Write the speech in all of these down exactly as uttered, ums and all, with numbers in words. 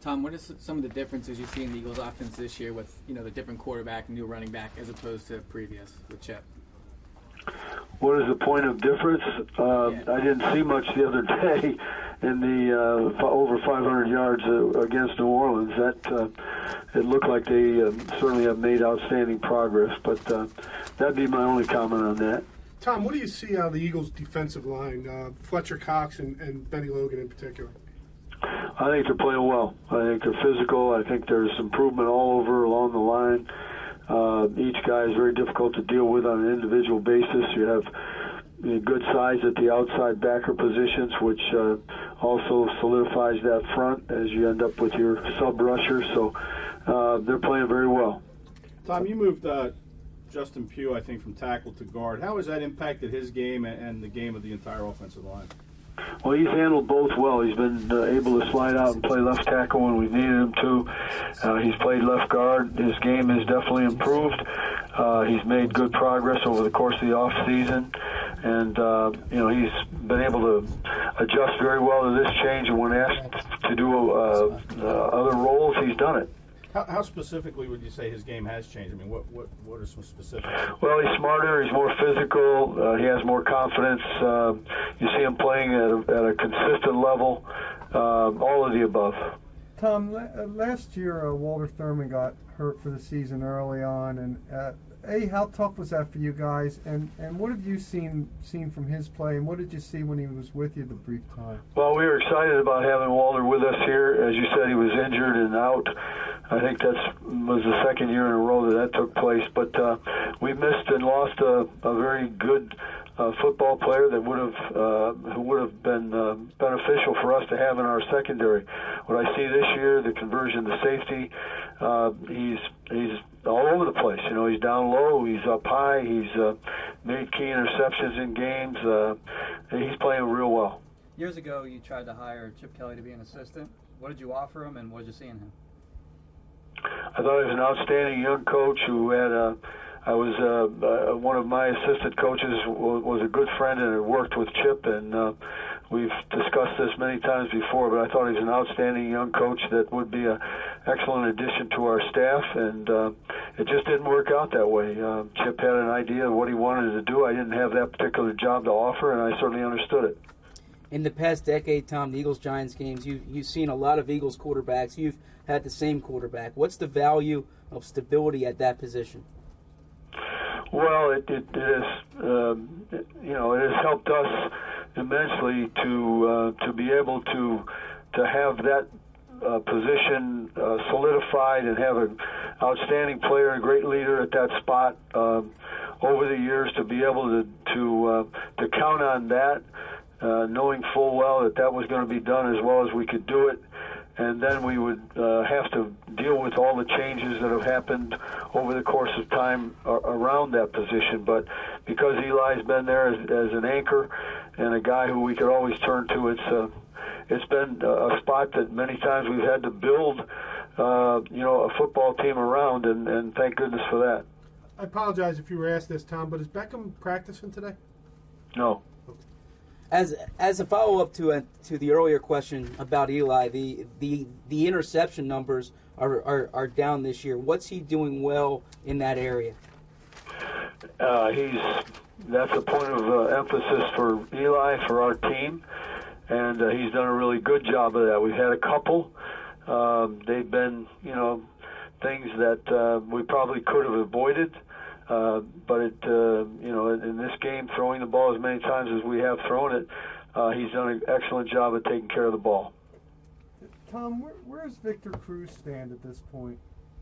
Tom, what are some of the differences you see in the Eagles' offense this year with, you know, the different quarterback and new running back as opposed to previous with Chip? What is the point of difference? Uh, Yeah. I didn't see much the other day in the uh, f- over five hundred yards uh, against New Orleans. That uh, it looked like they uh, certainly have made outstanding progress. But uh, that'd be my only comment on that. Tom, what do you see out of the Eagles' defensive line, uh, Fletcher Cox and, and Benny Logan in particular? I think they're playing well. I think they're physical. I think there's improvement all over along the line. Uh, each guy is very difficult to deal with on an individual basis. You have you know, good size at the outside backer positions, which uh, also solidifies that front as you end up with your sub-rusher. So uh, they're playing very well. Tom, you moved uh, Justin Pugh, I think, from tackle to guard. How has that impacted his game and the game of the entire offensive line? Well, he's handled both well. He's been uh, able to slide out and play left tackle when we've needed him to. Uh, he's played left guard. His game has definitely improved. Uh, he's made good progress over the course of the off season, and uh, you know he's been able to adjust very well to this change. And when asked to do uh, uh, other roles, he's done it. How, how specifically would you say his game has changed? I mean, what what, what are some specifics? Well, he's smarter. He's more physical. Uh, he has more confidence. Uh, you see him playing at a, at a consistent level. Uh, all of the above. Tom, la- uh, last year uh, Walter Thurman got hurt for the season early on, and uh, A, how tough was that for you guys? And, and what have you seen seen from his play, and what did you see when he was with you the brief time? Well, we were excited about having Walter with us here. As you said, he was injured and out. I think that was the second year in a row that that took place. But uh, we missed and lost a, a very good uh, football player that would have uh, who would have been uh, beneficial for us to have in our secondary. What I see this year, the conversion to safety, uh, he's he's all over the place. You know, he's down low, he's up high, he's uh, made key interceptions in games. Uh, and he's playing real well. Years ago, you tried to hire Chip Kelly to be an assistant. What did you offer him, and what did you see in him? I thought he was an outstanding young coach who had a. I was uh, uh, one of my assistant coaches w- was a good friend and had worked with Chip, and uh, we've discussed this many times before. But I thought he was an outstanding young coach that would be an excellent addition to our staff, and uh, it just didn't work out that way. Uh, Chip had an idea of what he wanted to do. I didn't have that particular job to offer, and I certainly understood it. In the past decade, Tom, the Eagles-Giants games, you, you've seen a lot of Eagles quarterbacks. You've had the same quarterback. What's the value of stability at that position? Well, it, it, it has, um, it, you know, it has helped us immensely to uh, to be able to to have that uh, position uh, solidified and have an outstanding player, a great leader at that spot um, over the years. To be able to to uh, to count on that, uh, knowing full well that that was going to be done as well as we could do it. And then we would uh, have to deal with all the changes that have happened over the course of time ar- around that position. But because Eli's been there as, as an anchor and a guy who we could always turn to, it's uh, it's been a spot that many times we've had to build, uh, you know, a football team around, and, and thank goodness for that. I apologize if you were asked this, Tom, but is Beckham practicing today? No. As as a follow up to a, to the earlier question about Eli, the the, the interception numbers are, are are down this year. What's he doing well in that area? Uh, he's that's a point of uh, emphasis for Eli, for our team, and uh, he's done a really good job of that. We've had a couple. Um, they've been, you know, things that uh, we probably could have avoided. Uh, but it, uh, you know, in, in this game, throwing the ball as many times as we have thrown it, uh, he's done an excellent job of taking care of the ball. Tom, where, where does Victor Cruz stand at this point?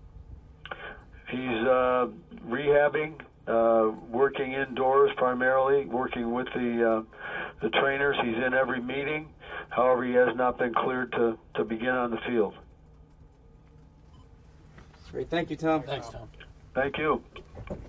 He's uh, rehabbing, uh, working indoors primarily, working with the uh, the trainers. He's in every meeting. However, he has not been cleared to, to begin on the field. Great, thank you, Tom. Thanks, Tom. Thank you.